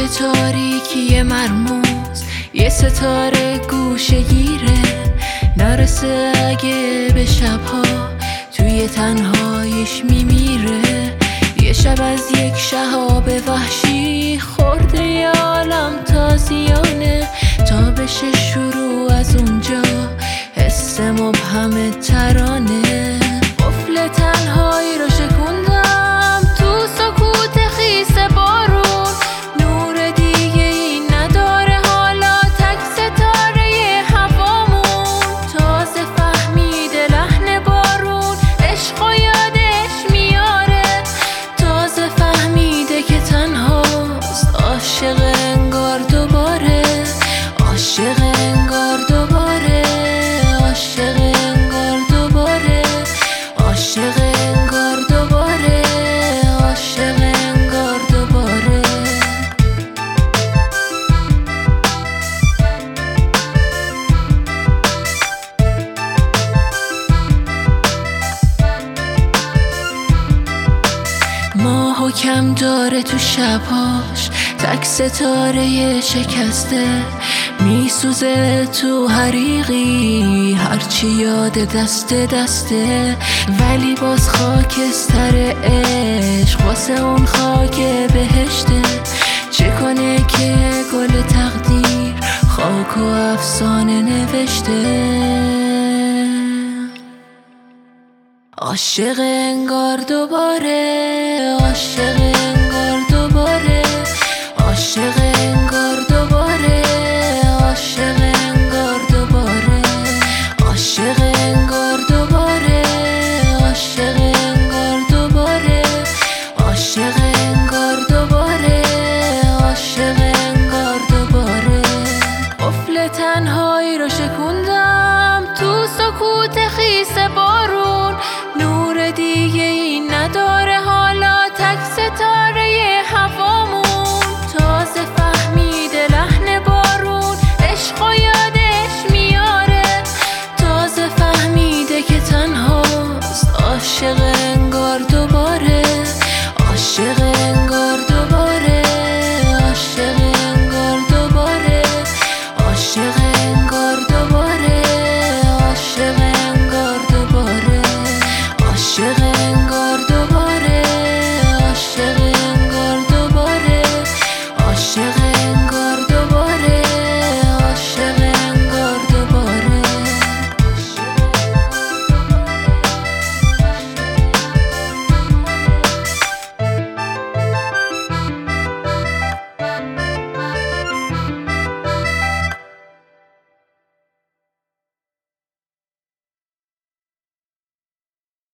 تاریکی مرموز یه ستاره گوشه گیره، نرسه اگه به شبها توی تنهاییش میمیره. یه شب از یک شهاب وحشی خورده ی عالم تازیانه، تا بشه شروع از اونجا حس مبهم ترانه. قفل تنهایی رو شکوندم تو سکوت خیس بارون، نور دیگه ای نداره حالا تک ستاره هوامون. تازه فهمیده لحن بارون عشق و یادش میاره، تازه فهمیده که تنهاست عاشق انگار دوباره، عاشق انگار دوباره، عاشق انگار دوباره، عاشق انگار دوباره، عاشق انگار دوباره. ماهو کم داره تو شبهاش، تک ستاره شکسته میسوزه تو حریقی، هرچی یاد دسته ولی باز خاکستر عشق واسه اون خاک بهشته. چه کنه که گل تقدیر خاک و افسانه نوشته. عاشق انگار دوباره، عاشق